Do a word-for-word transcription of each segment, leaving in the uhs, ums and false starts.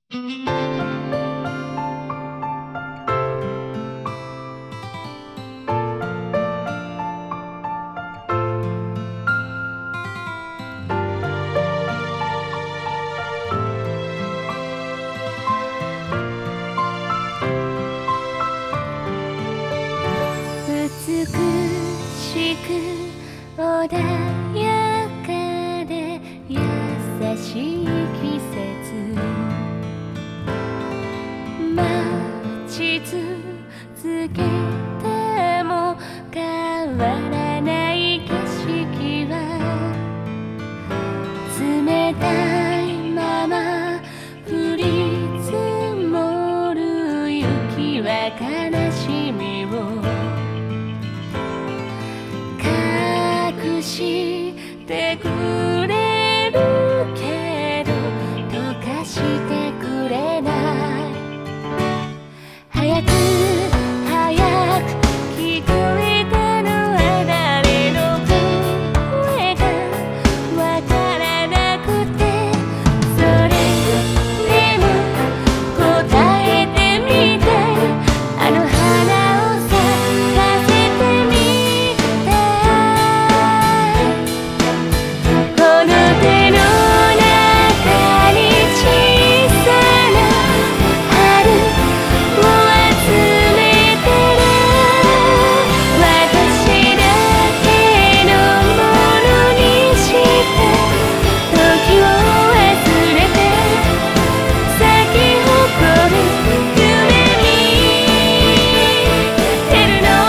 美しく穏やかで優しい季節、待ち続けても変わらない景色は冷たいまま降り積もる雪は悲しみを隠してくれるけど溶かしてくれない。早く早く聞こえたのは誰の声かわからなくて、それでも答えてみて、あの花を咲かせてみたい。この手の中に小さな春を集めたら、私だけのものにして時を忘れて咲き誇る夢見てるの。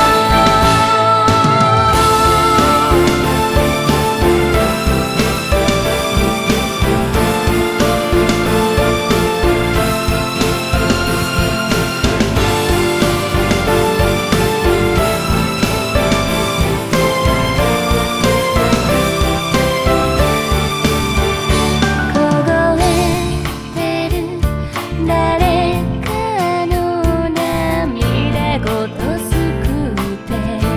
凍えてる誰かの涙ごとすくって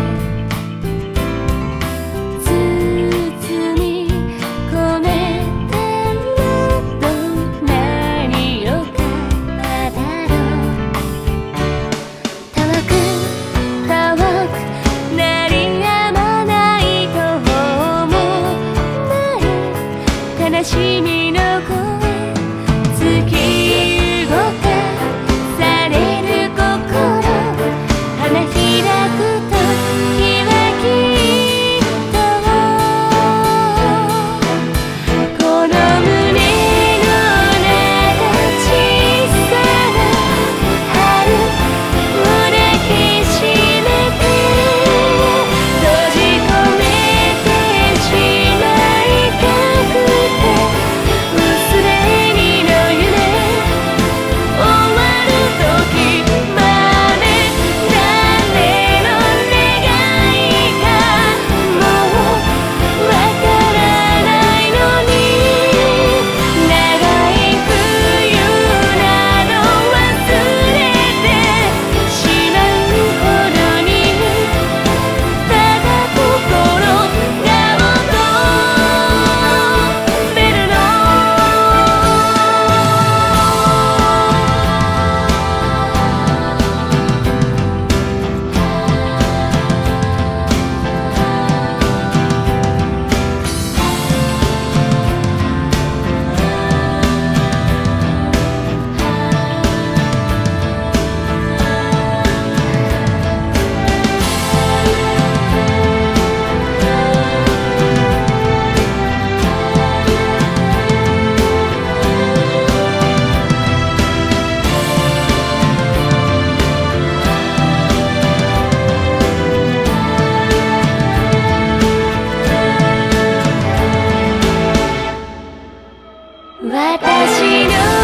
包み込めたら、どんなに良かっただろう。遠く遠く鳴りやまない途方もない悲しみの声、突き動かされる心、花開く時はきっとこの胸の中小さな春を抱きしめて閉じ込めてしまいたくて、薄紅の夢終わる時まで誰の願いかもうわからないのに、長い冬なの忘れてしまうほどに、ただ心が求めるの。私の